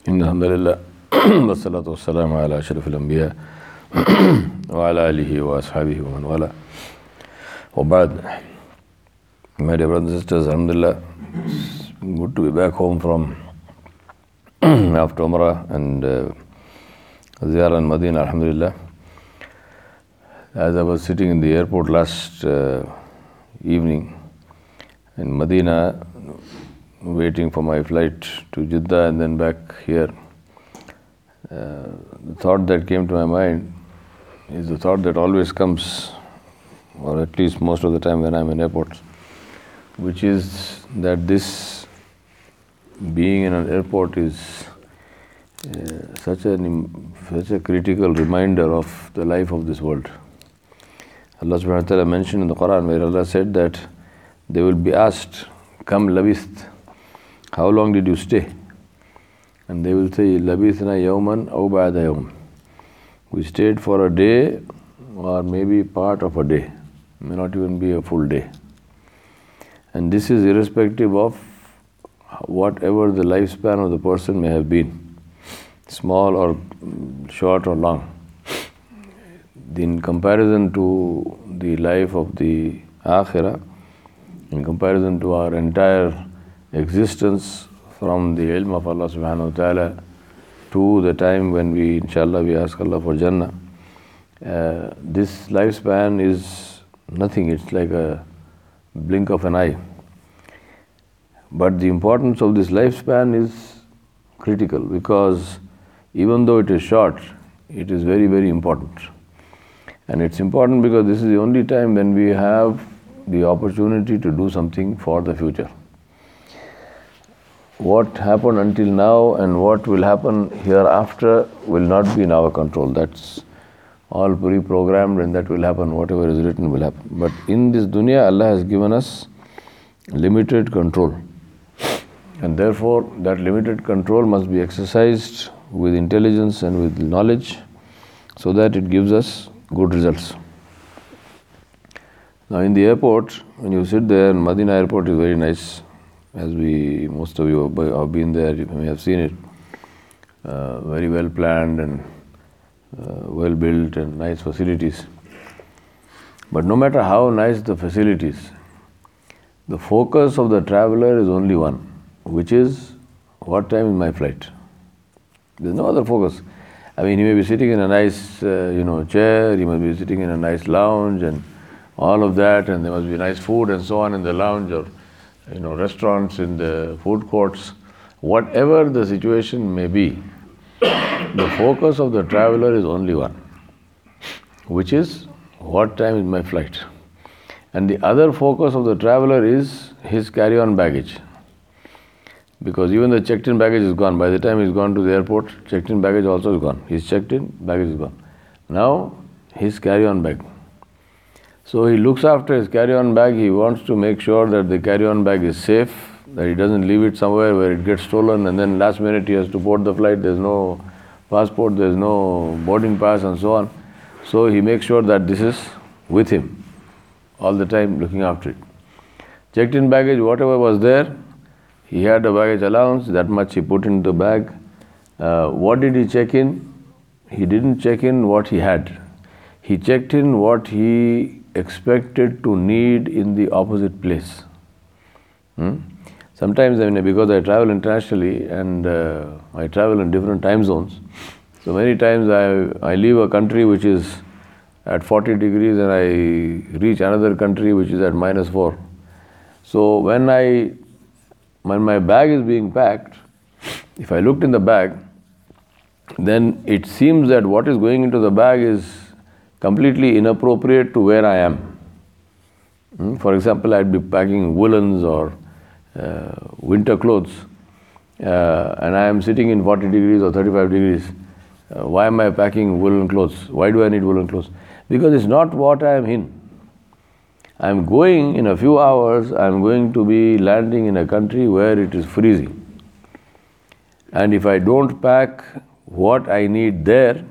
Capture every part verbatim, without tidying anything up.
Alhamdulillah, wassalatu wassalamu ala ashrafil anbiya wa ala alihi wa ashabihi wa man wala. Wa ba'd. My dear brothers and sisters, Alhamdulillah, it's good to be back home from after Umrah and uh, Ziyarah in Medina, Alhamdulillah. As I was sitting in the airport last uh, evening in Medina, waiting for my flight to Jeddah and then back here, uh, the thought that came to my mind is the thought that always comes, or at least most of the time when I'm in airports, which is that this being in an airport is uh, such, an, such a critical reminder of the life of this world. Allah subhanahu wa ta'ala mentioned in the Quran where Allah said that they will be asked, Kam labith, how long did you stay? And they will say, Labithna yawman aw ba'da yawm. We stayed for a day or maybe part of a day, may not even be a full day. And this is irrespective of whatever the lifespan of the person may have been, small or short or long. In comparison to the life of the Akhirah, in comparison to our entire existence from the ilm of Allah subhanahu wa ta'ala to the time when we, inshallah, we ask Allah for Jannah, uh, this lifespan is nothing, it's like a blink of an eye. But the importance of this lifespan is critical because even though it is short, it is very, very important. And it's important because this is the only time when we have the opportunity to do something for the future. What happened until now and what will happen hereafter will not be in our control. That's all pre-programmed and that will happen, whatever is written will happen. But in this dunya, Allah has given us limited control. And therefore, that limited control must be exercised with intelligence and with knowledge so that it gives us good results. Now in the airport, when you sit there, Medina airport is very nice. As we, most of you have been there, you may have seen it. Uh, very well planned and uh, well built and nice facilities. But no matter how nice the facilities, the focus of the traveler is only one, which is what time is my flight. There's no other focus. I mean, he may be sitting in a nice, uh, you know, chair, he must be sitting in a nice lounge and all of that, and there must be nice food and so on in the lounge or, you know, restaurants in the food courts. Whatever the situation may be, the focus of the traveler is only one, which is what time is my flight. And the other focus of the traveler is his carry-on baggage. Because even the checked-in baggage is gone. By the time he's gone to the airport, checked-in baggage also is gone. He's checked in, baggage is gone. Now, his carry-on bag. So he looks after his carry-on bag. He wants to make sure that the carry-on bag is safe, that he doesn't leave it somewhere where it gets stolen and then last minute he has to board the flight. There's no passport, there's no boarding pass and so on. So he makes sure that this is with him all the time, looking after it. Checked-in baggage, whatever was there, he had a baggage allowance, that much he put into the bag. Uh, what did he check in? He didn't check in what he had. He checked in what he expected to need in the opposite place. Hmm? Sometimes, I mean, because I travel internationally and uh, I travel in different time zones, so many times I, I leave a country which is at forty degrees and I reach another country which is at minus four. So when I When my bag is being packed, if I looked in the bag, then it seems that what is going into the bag is completely inappropriate to where I am. Hmm? For example, I'd be packing woolens or uh, winter clothes, uh, and I am sitting in forty degrees or thirty-five degrees. Uh, why am I packing woolen clothes? Why do I need woolen clothes? Because it's not what I am in. I'm going, in a few hours, I'm going to be landing in a country where it is freezing. And if I don't pack what I need there,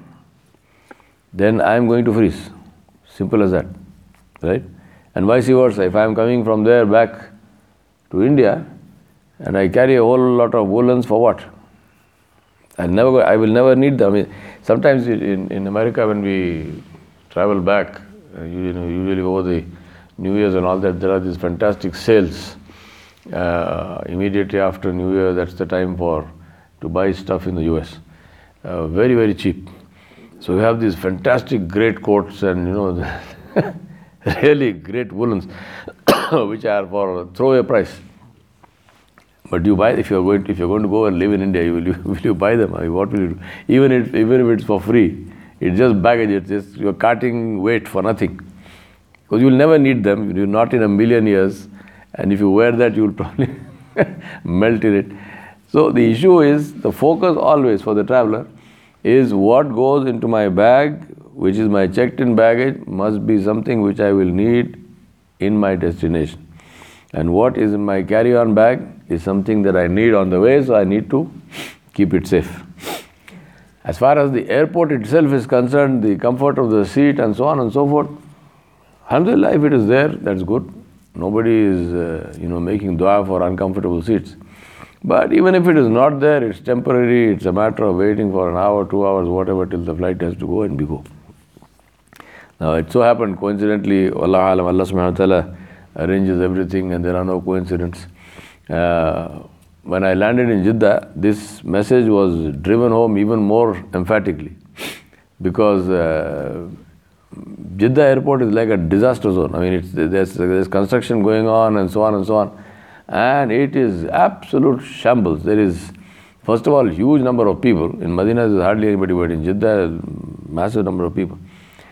then I'm going to freeze. Simple as that, right? And vice versa, if I'm coming from there back to India, and I carry a whole lot of woolens for what? I never go, I will never need them. I mean, sometimes in, in America when we travel back, uh, you know, usually over the New Year's and all that, there are these fantastic sales. Uh, immediately after New Year, that's the time for to buy stuff in the U S. Uh, very, very cheap. So we have these fantastic great coats and, you know, really great woolens, which are for throwaway price. But you buy, if you're going to, if you're going to go and live in India, you will, you, will you buy them? I mean, what will you do? Even if, even if it's for free, it's just baggage, it's just, you're carting weight for nothing. Because you'll never need them, you're not in a million years, and if you wear that, you'll probably melt in it. So the issue is, the focus always for the traveler is what goes into my bag, which is my checked-in baggage, must be something which I will need in my destination. And what is in my carry-on bag is something that I need on the way, so I need to keep it safe. As far as the airport itself is concerned, the comfort of the seat and so on and so forth, alhamdulillah, if it is there, that's good. Nobody is, uh, you know, making dua for uncomfortable seats. But even if it is not there, it's temporary, it's a matter of waiting for an hour, two hours, whatever, till the flight has to go, and we go. Now, it so happened, coincidentally, Allah Alam, Allah subhanahu wa ta'ala arranges everything and there are no coincidences. Uh, when I landed in Jeddah, this message was driven home even more emphatically, because uh, Jeddah airport is like a disaster zone. I mean, it's, there's, there's construction going on and so on and so on. And it is absolute shambles. There is, first of all, huge number of people. In Medina, there's hardly anybody, but in Jeddah, massive number of people.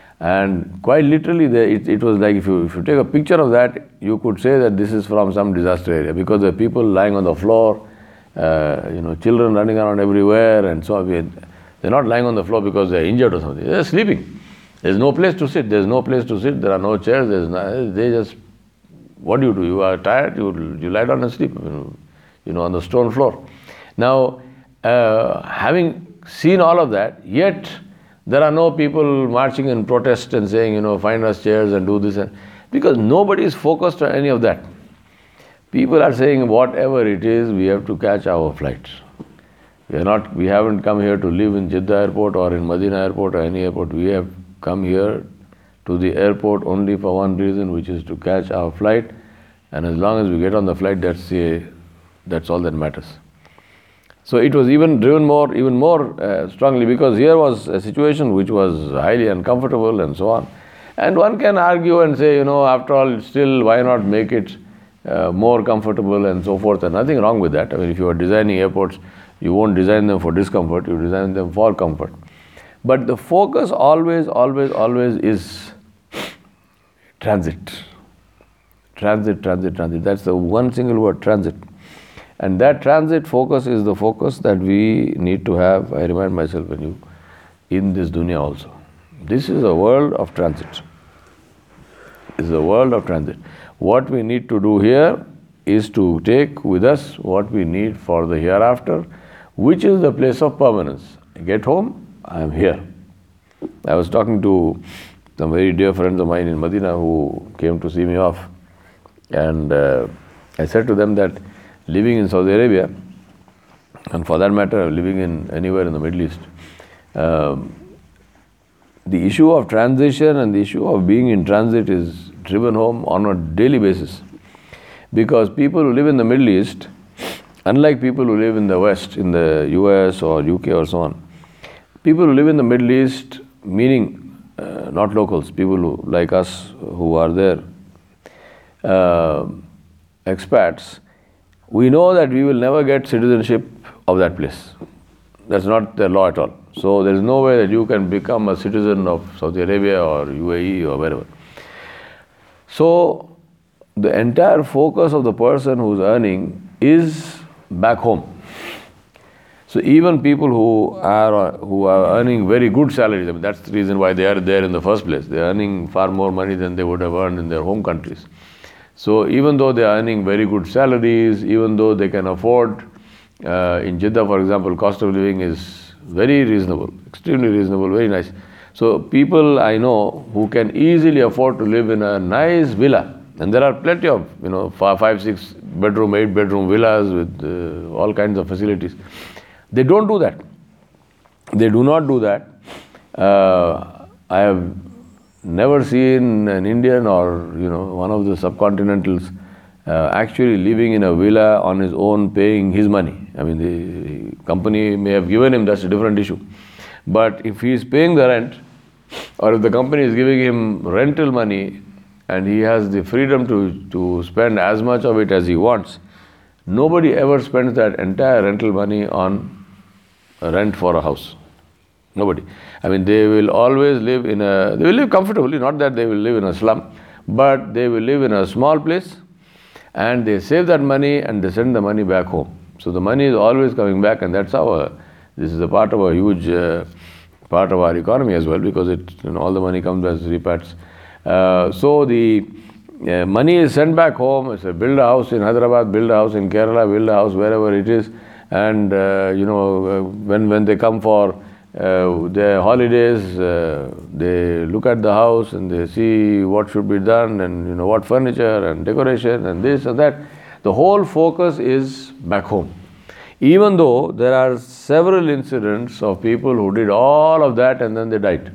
And quite literally, there, it, it was like, if you, if you take a picture of that, you could say that this is from some disaster area, because there are people lying on the floor, uh, you know, children running around everywhere, and so on. They're not lying on the floor because they're injured or something. They're sleeping. There's no place to sit. There's no place to sit. There are no chairs. There's no, they just, what do you do? You are tired, you, you lie down and sleep, you know, on the stone floor. Now, uh, having seen all of that, yet there are no people marching in protest and saying, you know, find us chairs and do this, and because nobody is focused on any of that. People are saying whatever it is, we have to catch our flight. We are not, we haven't come here to live in Jeddah airport or in Medina airport or any airport. We have come here to the airport only for one reason, which is to catch our flight. And as long as we get on the flight, that's a, that's all that matters. So it was even driven more, even more uh, strongly, because here was a situation which was highly uncomfortable and so on. And one can argue and say, you know, after all, still, why not make it uh, more comfortable and so forth, and nothing wrong with that. I mean, if you are designing airports, you won't design them for discomfort, you design them for comfort. But the focus always, always, always is transit. Transit, transit, transit. That's the one single word, transit. And that transit focus is the focus that we need to have, I remind myself and you, in this dunya also. This is a world of transit. This is a world of transit. What we need to do here is to take with us what we need for the hereafter, which is the place of permanence. I get home, I am here. I was talking to some very dear friends of mine in Medina who came to see me off, and uh, I said to them that living in Saudi Arabia, and for that matter living in anywhere in the Middle East, um, the issue of transition and the issue of being in transit is driven home on a daily basis. Because people who live in the Middle East, unlike people who live in the West, in the U S or U K or so on, people who live in the Middle East, meaning uh, not locals, people who, like us who are there, uh, expats, we know that we will never get citizenship of that place. That's not the law at all. So there is no way that you can become a citizen of Saudi Arabia or U A E or wherever. So the entire focus of the person who's earning is back home. So even people who are who are earning very good salaries, I mean, that's the reason why they are there in the first place. They are earning far more money than they would have earned in their home countries. So even though they are earning very good salaries, even though they can afford, uh, in Jeddah, for example, cost of living is very reasonable, extremely reasonable, very nice. So people I know who can easily afford to live in a nice villa, and there are plenty of, you know, five, six bedroom, eight bedroom villas with uh, all kinds of facilities. They don't do that. They do not do that. Uh, I have never seen an Indian or you know one of the subcontinentals uh, actually living in a villa on his own, paying his money. I mean, the company may have given him, that's a different issue. But if he is paying the rent, or if the company is giving him rental money, and he has the freedom to, to spend as much of it as he wants, nobody ever spends that entire rental money on a rent for a house. Nobody. I mean, they will always live in a, they will live comfortably, not that they will live in a slum, but they will live in a small place, and they save that money and they send the money back home. So the money is always coming back, and that's how uh, this is a part of a huge uh, part of our economy as well, because it, you know, all the money comes as repats. Uh, so the uh, money is sent back home. It's a build a house in Hyderabad, build a house in Kerala, build a house wherever it is, and uh, you know uh, when when they come for uh, their holidays, uh, they look at the house and they see what should be done, and you know what furniture and decoration and this and that. The whole focus is back home. Even though there are several incidents of people who did all of that and then they died.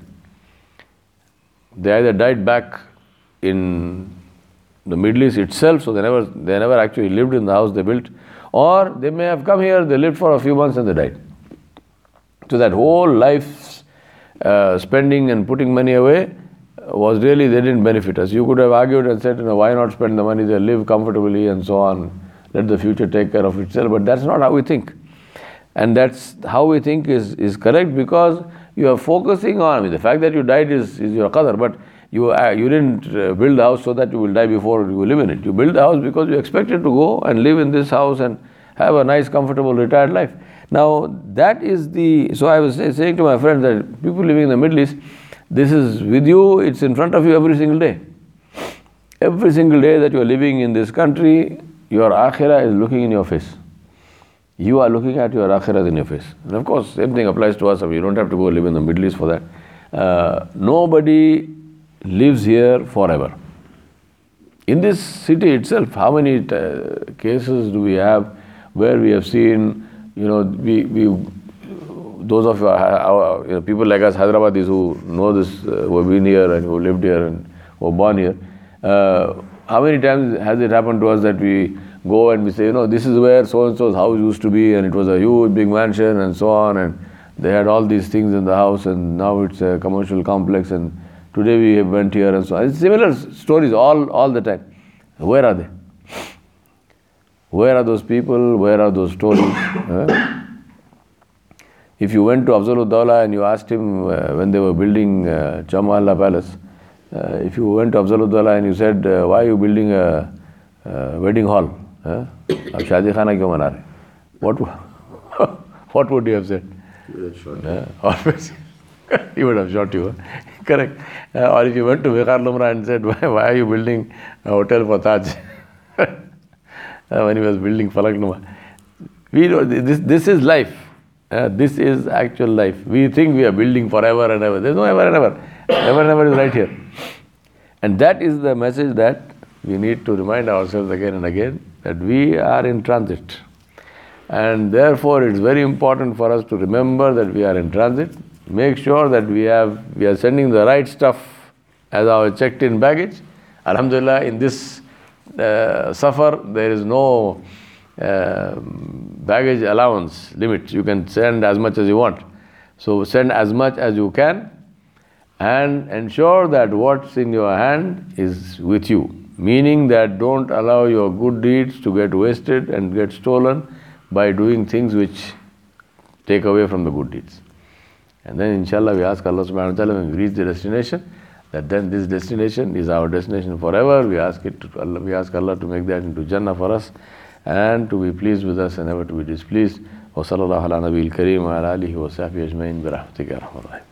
They either died back in the Middle East itself, so they never they never actually lived in the house they built, or they may have come here, they lived for a few months and they died. So that whole life uh, spending and putting money away was really, they didn't benefit us. You could have argued and said, you know, why not spend the money there, live comfortably and so on, let the future take care of itself. But that's not how we think. And that's how we think is, is correct, because you are focusing on, I mean, the fact that you died is, is your qadar, but you, uh, you didn't uh, build a house so that you will die before you live in it. You build a house because you expected to go and live in this house and have a nice, comfortable, retired life. Now, that is the, so I was say, saying to my friends that people living in the Middle East, this is with you, it's in front of you every single day. Every single day that you are living in this country, your akhirah is looking in your face. You are looking at your akhirah in your face. And of course, same thing applies to us. I mean, you don't have to go live in the Middle East for that. Uh, nobody lives here forever. In this city itself, how many uh, cases do we have where we have seen, you know, we, we those of our, our you know, people like us, Hyderabadis, who know this, uh, who have been here and who lived here and who were born here, uh, how many times has it happened to us that we go and we say, you know, this is where so-and-so's house used to be, and it was a huge big mansion and so on, and they had all these things in the house, and now it's a commercial complex, and today we went here and so on. It's similar stories all, all the time. Where are they? Where are those people? Where are those stories? uh? If you went to Afzal Dawla and you asked him uh, when they were building uh, Chamalla Palace, uh, if you went to Afzal Dawla and you said, uh, why are you building a, a wedding hall? Huh? Ab Shadi Khana kyun bana rahe? What, what would you have said? He would have shot uh, always, he would have shot you. Huh? Correct. Uh, or if you went to Viqar Lumra and said, why, why are you building a hotel for Taj? uh, when he was building Falak Numa. We know this, this is life. Uh, this is actual life. We think we are building forever and ever. There is no ever and ever. Ever and ever is right here. And that is the message that we need to remind ourselves again and again, that we are in transit. And therefore it's very important for us to remember that we are in transit. Make sure that we have we are sending the right stuff as our checked-in baggage. Alhamdulillah, in this uh, safar, there is no uh, baggage allowance limit. You can send as much as you want. So send as much as you can, and ensure that what's in your hand is with you. Meaning that don't allow your good deeds to get wasted and get stolen by doing things which take away from the good deeds. And then inshallah we ask Allah subhanahu wa ta'ala when we reach the destination, that then this destination is our destination forever. We ask it to Allah, we ask Allah to make that into Jannah for us, and to be pleased with us and never to be displeased. Wa sallallahu ala nabiyil kareem wa ala alihi wa sahbihi ajma'in bi rahmatika ya arhamar rahimin.